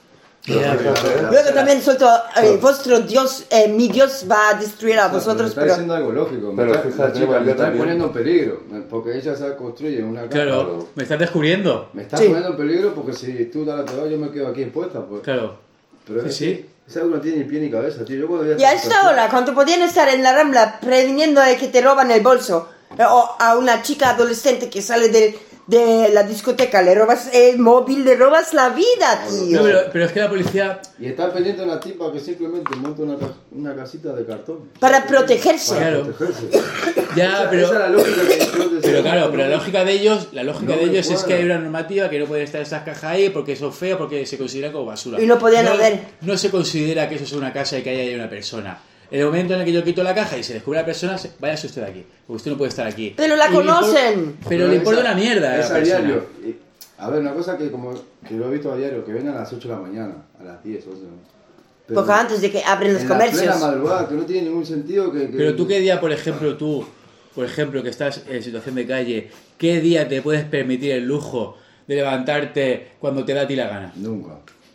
Speaker 4: Ya, pero-
Speaker 3: Luego también suelto, eh, vuestro Dios, eh, mi Dios va a destruir a vosotros,
Speaker 5: está
Speaker 3: pero...
Speaker 5: diciendo algo lógico. Me
Speaker 2: Pero
Speaker 5: está,
Speaker 2: fíjate,
Speaker 5: la chica
Speaker 2: María,
Speaker 5: me está
Speaker 2: también.
Speaker 5: poniendo en peligro. Porque ella se construye en una casa.
Speaker 4: Claro, me estás descubriendo.
Speaker 5: Me está
Speaker 3: Sí.
Speaker 5: poniendo en peligro porque si tú ahora te vas, yo me quedo aquí expuesta. Pues.
Speaker 4: Claro.
Speaker 5: Pero
Speaker 4: Sí,
Speaker 5: es,
Speaker 4: sí.
Speaker 5: es algo que no tiene ni pie ni cabeza, tío. Yo cuando voy
Speaker 3: Y a
Speaker 5: hacer
Speaker 3: esta hora, cuando podían estar en la Rambla previniendo de que te roban el bolso, eh, o a una chica adolescente que sale de, de la discoteca, le robas el móvil, le robas la vida, tío.
Speaker 4: No, pero, pero es que la policía...
Speaker 5: Y está pendiente una tipa que simplemente monta una, ca- una casita de cartón.
Speaker 3: Para protegerse.
Speaker 5: Para
Speaker 4: Claro.
Speaker 5: protegerse.
Speaker 4: Ya,
Speaker 5: Esa-
Speaker 4: pero...
Speaker 5: esa es la lógica que yo decía.
Speaker 4: Pero claro, pero la lógica de ellos, la lógica
Speaker 5: No
Speaker 4: de
Speaker 5: me
Speaker 4: ellos es
Speaker 5: cuadra.
Speaker 4: que hay una normativa que no pueden estar esas cajas ahí porque son feas, porque se considera como basura.
Speaker 3: Y no podían haber.
Speaker 4: No se considera que eso es una casa y que haya ahí una persona. En el momento en el que yo quito la caja y se descubre la persona, se- váyase usted de aquí, porque usted no puede estar aquí.
Speaker 3: Pero la
Speaker 4: Y le impor-
Speaker 3: conocen.
Speaker 4: Pero le importa una mierda a la
Speaker 5: Es a
Speaker 4: persona.
Speaker 5: diario. Y, a ver, una cosa que como que lo he visto a diario, que ven a las ocho de la mañana, a las diez, once. Pero
Speaker 3: Poco antes de que abren los
Speaker 5: en la
Speaker 3: comercios.
Speaker 5: plena madrugada, que no tiene ningún sentido que... que-
Speaker 4: Pero tú qué día, por ejemplo, tú, por ejemplo, que estás en situación de calle, ¿qué día te puedes permitir el lujo de levantarte cuando te da a ti la gana?
Speaker 5: Nunca.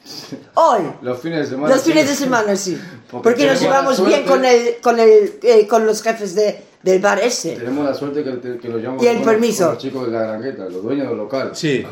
Speaker 3: Hoy.
Speaker 5: Los fines de semana...
Speaker 3: Los
Speaker 5: sí.
Speaker 3: fines de semana, sí.
Speaker 5: Porque
Speaker 3: Porque nos
Speaker 5: tenemos
Speaker 3: llevamos
Speaker 5: la
Speaker 3: bien
Speaker 5: suerte-
Speaker 3: con el, con el, eh, con los jefes de, del bar ese.
Speaker 5: Tenemos la suerte que, que lo llamamos
Speaker 3: Y el
Speaker 5: con-
Speaker 3: permiso.
Speaker 5: con los chicos de la granjeta, los dueños del local.
Speaker 4: Sí,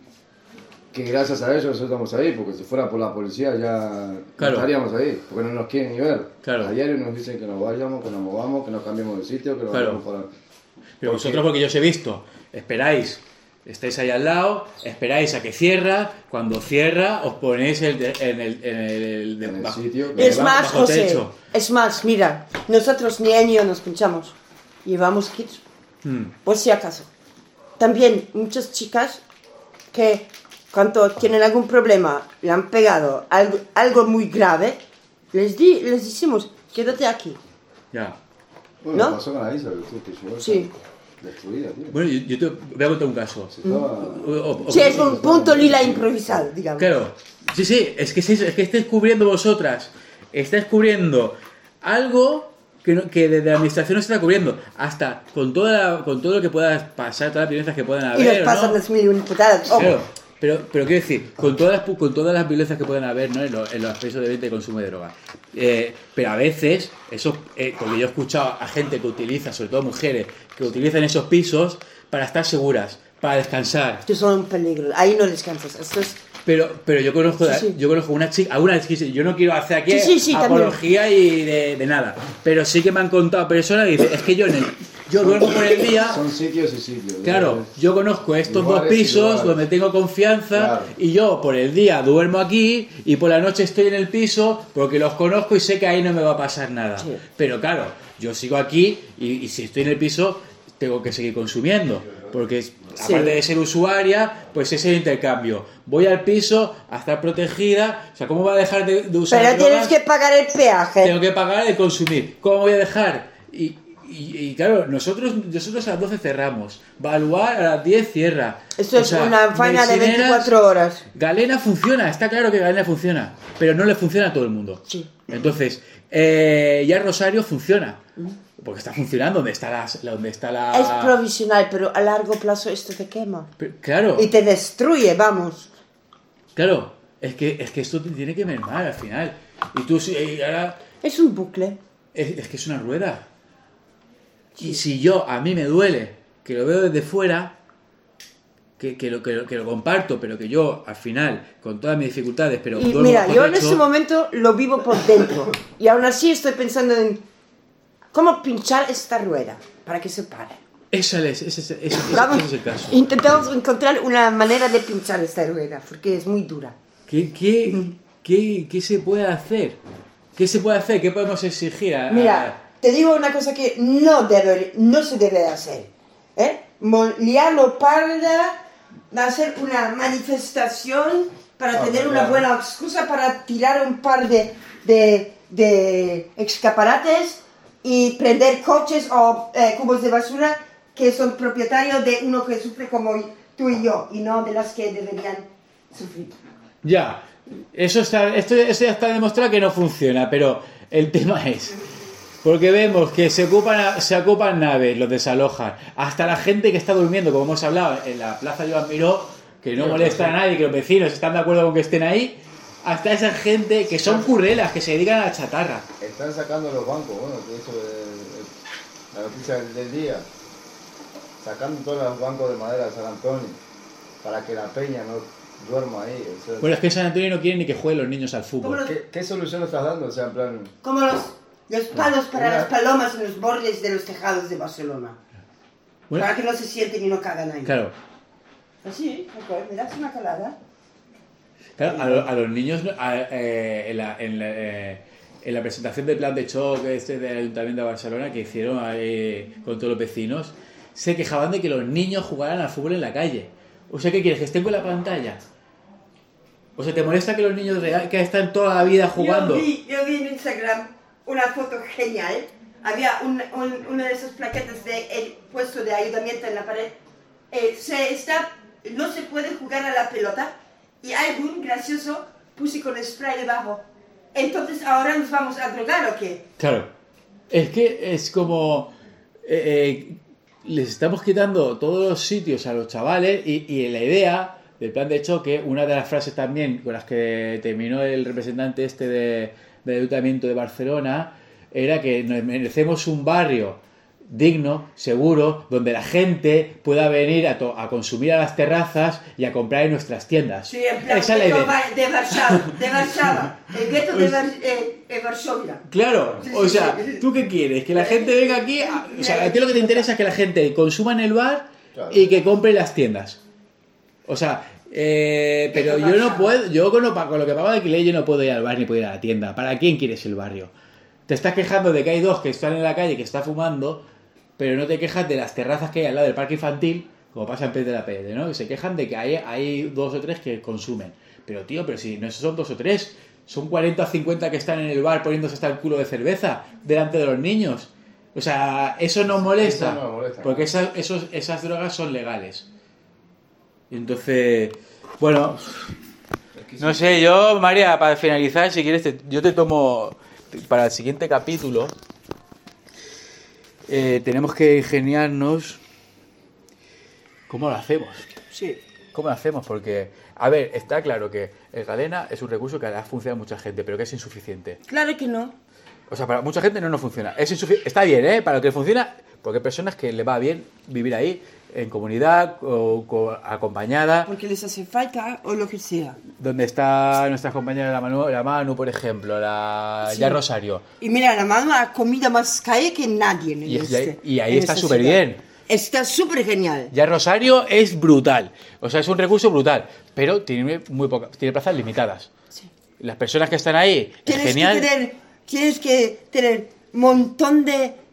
Speaker 5: Que gracias a ellos nosotros estamos ahí, porque si fuera por la policía ya
Speaker 4: Claro.
Speaker 5: no estaríamos ahí, porque no nos quieren ni ver.
Speaker 4: Claro.
Speaker 5: A diario nos dicen que nos vayamos, que nos movamos, que nos cambiemos de sitio, que nos
Speaker 4: Claro.
Speaker 5: vayamos para...
Speaker 4: pero
Speaker 5: Porque-
Speaker 4: vosotros, porque yo os he visto, esperáis, estáis ahí al lado, esperáis a que cierra, cuando cierra os ponéis el de- en el, en el,
Speaker 5: En el
Speaker 4: bajo-
Speaker 5: sitio.
Speaker 4: en el
Speaker 3: Es
Speaker 4: ba-
Speaker 3: más,
Speaker 4: bajo
Speaker 3: José,
Speaker 4: techo.
Speaker 3: es más, mira, nosotros ni él ni yo nos pinchamos. Llevamos kits,
Speaker 4: Mm.
Speaker 3: por si acaso. También muchas chicas que cuando tienen algún problema, le han pegado algo, algo muy grave, les, di, les decimos, quédate aquí.
Speaker 4: Ya.
Speaker 5: Bueno,
Speaker 3: ¿no?
Speaker 5: pasó con la Isa, que tú, que llegó
Speaker 3: Sí.
Speaker 5: destruida, tío.
Speaker 4: Bueno, yo, yo te voy a contar un caso.
Speaker 5: Se estaba...
Speaker 4: O- o- o-
Speaker 3: Sí, es un punto lila improvisado, digamos.
Speaker 4: Claro, sí, sí, es que, sí, es que estáis cubriendo vosotras, estáis cubriendo algo que, no- que desde la administración no se está cubriendo, hasta con, toda la- con todo lo que pueda pasar, todas las violencias que puedan
Speaker 3: Y
Speaker 4: haber.
Speaker 3: nos pasan
Speaker 4: ¿no?
Speaker 3: las mil y un putadas. Oh,
Speaker 4: Claro, pero, pero quiero decir, con todas las, pu- con todas las violencias que puedan haber, ¿no? en, los, en los aspectos de venta y consumo de droga. Eh, pero a veces, eso, eh, porque yo he escuchado a gente que utiliza, sobre todo mujeres, que utilizan esos pisos para estar seguras, para descansar.
Speaker 3: que son un peligro. Ahí no descansas. Esto es...
Speaker 4: Pero, pero yo conozco,
Speaker 3: Sí, sí.
Speaker 4: yo conozco una chica, a una chica, yo no quiero hacer aquí
Speaker 3: Sí, sí, sí,
Speaker 4: apología y de, de nada, pero sí que me han contado personas que dicen, es que yo, en el- yo duermo por el día,
Speaker 5: Son sitios y sitios. ¿no?
Speaker 4: claro, yo conozco estos dos
Speaker 5: Lugares y
Speaker 4: pisos
Speaker 5: lugares.
Speaker 4: donde tengo confianza
Speaker 5: Claro.
Speaker 4: y yo por el día duermo aquí y por la noche estoy en el piso porque los conozco y sé que ahí no me va a pasar nada.
Speaker 3: Sí.
Speaker 4: Pero claro, yo sigo aquí y, y si estoy en el piso tengo que seguir consumiendo, porque
Speaker 3: Sí.
Speaker 4: aparte de ser usuaria, pues es el intercambio. Voy al piso a estar protegida, o sea, ¿cómo voy a dejar de, de usar
Speaker 3: Pero
Speaker 4: drogas?
Speaker 3: tienes que pagar el peaje.
Speaker 4: Tengo que pagar el consumir. ¿Cómo voy a dejar? Y, y, y claro, nosotros, nosotros a las doce cerramos, Baluar a las diez cierra.
Speaker 3: Esto
Speaker 4: O
Speaker 3: es
Speaker 4: sea,
Speaker 3: una faena de
Speaker 4: medicineras-
Speaker 3: veinticuatro horas.
Speaker 4: Galena funciona, está claro que Galena funciona, pero no le funciona a todo el mundo.
Speaker 3: Sí.
Speaker 4: Entonces, eh, ya Rosario funciona, porque está funcionando donde está la... Donde está la...
Speaker 3: Es provisional, pero a largo plazo esto te quema.
Speaker 4: Pero, claro,
Speaker 3: Y te destruye, vamos.
Speaker 4: claro, es que, es que esto te tiene que mermar al final. Y tú si- y ahora...
Speaker 3: Es un bucle.
Speaker 4: Es, es que es una rueda. Y si yo, a mí me duele, que lo veo desde fuera, que, que, lo, que, lo, que lo comparto, pero que yo, al final, con todas mis dificultades, pero
Speaker 3: Y
Speaker 4: duermo
Speaker 3: mira,
Speaker 4: bajo
Speaker 3: yo en
Speaker 4: techo,
Speaker 3: este momento lo vivo por dentro. Y aún así estoy pensando en cómo pinchar esta rueda para que se pare.
Speaker 4: Ese es, ese, es- ese- ese-
Speaker 3: Vamos,
Speaker 4: ese es el caso.
Speaker 3: intentamos encontrar una manera de pinchar esta rueda, porque es muy dura.
Speaker 4: ¿Qué, qué, qué, qué se puede hacer? ¿Qué se puede hacer? ¿Qué podemos exigir? A, a-
Speaker 3: Mira, te digo una cosa que no, debe, no se debe de hacer. ¿eh? Mo- Liarlo parda, hacer una manifestación para
Speaker 5: Ah,
Speaker 3: tener
Speaker 5: verdad.
Speaker 3: una buena excusa para tirar un par de, de, de escaparates y prender coches o eh, cubos de basura que son propietarios de uno que sufre como tú y yo y no de las que deberían sufrir.
Speaker 4: Ya, eso está, esto, eso ya está demostrado que no funciona, pero el tema es, porque vemos que se ocupan, se ocupan naves, los desalojan, hasta la gente que está durmiendo, como hemos hablado, en la Plaza Joan Miró, que no molesta a nadie, que los vecinos están de acuerdo con que estén ahí, hasta esa gente que son currelas, que se dedican a la chatarra.
Speaker 5: Están sacando los bancos, bueno, que eso es la noticia del, del día. Sacando todos los bancos de madera de San Antonio para que la peña no duerma ahí. O sea,
Speaker 4: Bueno, es que en San Antonio no quieren ni que jueguen los niños al
Speaker 3: ¿Cómo
Speaker 4: fútbol.
Speaker 3: lo-
Speaker 5: ¿qué, ¿Qué solución estás dando? O sea, en plan,
Speaker 3: Como los, los palos para
Speaker 5: Una-
Speaker 3: las palomas en los bordes de los tejados de Barcelona.
Speaker 4: Bueno,
Speaker 3: Para que no se sienten y no cagan ahí.
Speaker 4: claro,
Speaker 3: Así, ok, me das una calada.
Speaker 4: claro, a, lo- a los niños, a- eh, en, la, en, la, eh, en la presentación del plan de choque este del Ayuntamiento de Barcelona que hicieron ahí con todos los vecinos, se quejaban de que los niños jugaran al fútbol en la calle. O sea, ¿qué quieres? ¿Que estén con la pantalla? O sea, ¿te molesta que los niños real, que están toda la vida jugando?
Speaker 3: Yo vi, yo vi en Instagram una foto genial. Había un, un- una de esas plaquetas del puesto de ayuntamiento en la pared. Eh, se está, no se puede jugar a la pelota y algún gracioso puse con spray debajo. Entonces, ¿ahora nos vamos a drogar o qué?
Speaker 4: Claro, es que es como... eh, eh, les estamos quitando todos los sitios a los chavales y, y la idea del plan de choque, una de las frases también con las que terminó el representante este de, del Ayuntamiento de Barcelona, era que nos merecemos un barrio digno, seguro, donde la gente pueda venir a, to- a consumir a las terrazas y a comprar en nuestras tiendas.
Speaker 3: Sí, en plan,
Speaker 4: Esa es la
Speaker 3: gueto
Speaker 4: idea.
Speaker 3: va- de Warszawa, de Warszawa, el gueto de Var- eh, eh, Varsovia.
Speaker 4: Claro,
Speaker 3: Sí,
Speaker 4: o
Speaker 3: sí,
Speaker 4: sea,
Speaker 3: sí.
Speaker 4: ¿tú qué quieres? Que la gente venga aquí, a- o sea, a ti lo que te interesa es que la gente consuma en el bar
Speaker 5: Claro.
Speaker 4: y que compre en las tiendas. O sea, eh, pero yo no puedo, yo con lo, pa- con lo que pago de alquiler yo no puedo ir al bar ni puedo ir a la tienda. ¿Para quién quieres el barrio? Te estás quejando de que hay dos que están en la calle que están fumando, pero no te quejas de las terrazas que hay al lado del parque infantil, como pasa en P de la P D, ¿no? Que se quejan de que hay, hay dos o tres que consumen. Pero tío, pero si no son dos o tres, son cuarenta o cincuenta que están en el bar poniéndose hasta el culo de cerveza delante de los niños. O sea, eso no molesta,
Speaker 5: Eso no molesta,
Speaker 4: porque
Speaker 5: ¿no?
Speaker 4: esas, esos, esas drogas son legales. Y entonces, bueno, no sé, yo, María, para finalizar, si quieres, te- yo te tomo para el siguiente capítulo. Eh, tenemos que ingeniarnos cómo lo hacemos.
Speaker 3: Sí.
Speaker 4: ¿Cómo lo hacemos? Porque, a ver, está claro que el Galena es un recurso que ha funcionado a mucha gente, pero que es insuficiente.
Speaker 3: Claro que no.
Speaker 4: O sea, para mucha gente no nos funciona. Es insufi- está bien, ¿eh? Para lo que funciona, porque hay personas que le va bien vivir ahí, en comunidad, o, co- acompañada.
Speaker 3: Porque les hace falta o lo que sea.
Speaker 4: Donde está nuestra compañera la Manu, la Manu por ejemplo, la
Speaker 3: Sí.
Speaker 4: ya Rosario.
Speaker 3: Y mira, la mano ha comido más calle que nadie en
Speaker 4: Y,
Speaker 3: este,
Speaker 4: y ahí
Speaker 3: en
Speaker 4: está
Speaker 3: esta
Speaker 4: súper
Speaker 3: ciudad.
Speaker 4: bien.
Speaker 3: Está súper genial.
Speaker 4: Ya Rosario es brutal. O sea, es un recurso brutal. Pero tiene muy poca, tiene plazas limitadas.
Speaker 3: Sí.
Speaker 4: Las personas que están ahí, es
Speaker 3: Tienes
Speaker 4: genial.
Speaker 3: que tener, tienes que tener montón de,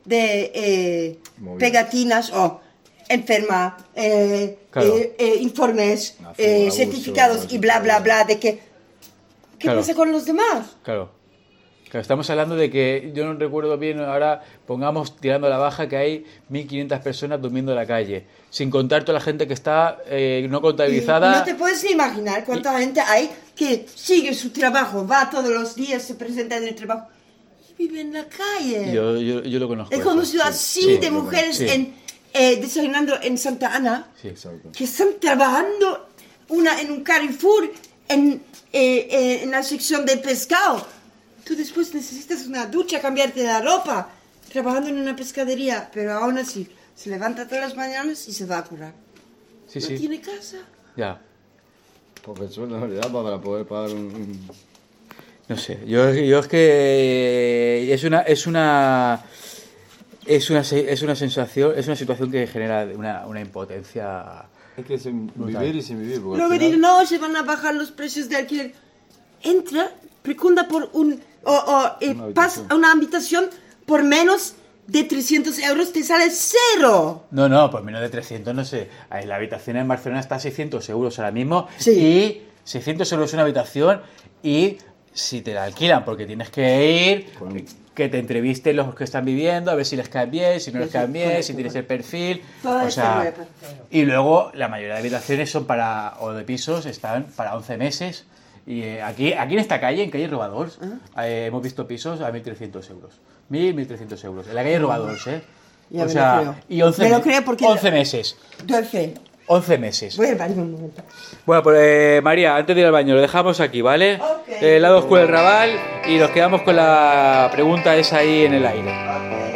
Speaker 3: de eh, pegatinas o enferma, eh,
Speaker 4: Claro.
Speaker 3: eh, eh, informes,
Speaker 5: Abuso,
Speaker 3: eh, certificados
Speaker 5: abuso,
Speaker 3: y bla, bla, bla, de que... ¿Qué
Speaker 4: Claro.
Speaker 3: pasa con los demás?
Speaker 4: Claro. Claro, estamos hablando de que, yo no recuerdo bien, ahora pongamos tirando la baja que hay mil quinientas personas durmiendo en la calle, sin contar toda la gente que está eh, no
Speaker 3: Y
Speaker 4: contabilizada.
Speaker 3: no te puedes ni imaginar cuánta gente hay que sigue su trabajo, va todos los días, se presenta en el trabajo y vive en la calle.
Speaker 4: Yo, yo, yo lo conozco.
Speaker 3: He
Speaker 4: eso.
Speaker 3: conocido
Speaker 4: Sí,
Speaker 3: así
Speaker 4: sí,
Speaker 3: de
Speaker 4: lo
Speaker 3: mujeres
Speaker 4: conozco. Sí,
Speaker 3: en, eh, desayunando en Santa Ana
Speaker 4: sí.
Speaker 5: Exacto.
Speaker 3: que están trabajando una en un Carrefour en, eh, eh, en la sección de pescado. Tú después necesitas una ducha, cambiarte de ropa, trabajando en una pescadería, pero aún así se levanta todas las mañanas y se va a curar.
Speaker 4: Sí,
Speaker 3: No
Speaker 4: sí.
Speaker 3: tiene casa.
Speaker 4: Ya.
Speaker 5: Porque el sueldo no le da para poder pagar un... un-
Speaker 4: No sé, yo, yo es que es una es una es una se- es una sensación, es una situación que genera una, una impotencia.
Speaker 5: Es que sin vivir y sin vivir. Porque
Speaker 3: Luego
Speaker 5: al final-
Speaker 3: dicen, no, se van a bajar los precios de alquiler. Entra, pregunta por un... o, o eh,
Speaker 5: Una
Speaker 3: pasa
Speaker 5: habitación.
Speaker 3: a una habitación por menos de trescientos euros, te sale cero.
Speaker 4: No, no, por menos de trescientos, no sé. Ahí la habitación en Barcelona está a seiscientos euros ahora mismo.
Speaker 3: Sí.
Speaker 4: Y seiscientos euros una habitación y si te la alquilan porque tienes que ir,
Speaker 5: Con-
Speaker 4: que te entrevisten los que están viviendo, a ver si les cae bien, si no les
Speaker 3: Sí,
Speaker 4: cae bien,
Speaker 3: correcto,
Speaker 4: si tienes el perfil.
Speaker 3: Todo
Speaker 4: O
Speaker 3: está
Speaker 4: sea,
Speaker 3: nuevo.
Speaker 4: y luego la mayoría de habitaciones son para, o de pisos, están para once meses. Y eh, aquí, aquí en esta calle, en calle Robadors, eh, hemos visto pisos a mil trescientos euros. mil, mil trescientos euros. En la calle Robadors, ¿eh?
Speaker 3: Ya
Speaker 4: o
Speaker 3: me
Speaker 4: sea,
Speaker 3: lo creo.
Speaker 4: y once,
Speaker 3: Me lo
Speaker 4: me-
Speaker 3: creo porque-
Speaker 4: once meses.
Speaker 3: Doy fe.
Speaker 4: once meses.
Speaker 3: Voy al baño un momento.
Speaker 4: Bueno, pues eh, María, antes de ir al baño, lo dejamos aquí, ¿vale?
Speaker 3: Ok.
Speaker 4: El lado oscuro del Raval y nos quedamos con la pregunta esa ahí en el aire.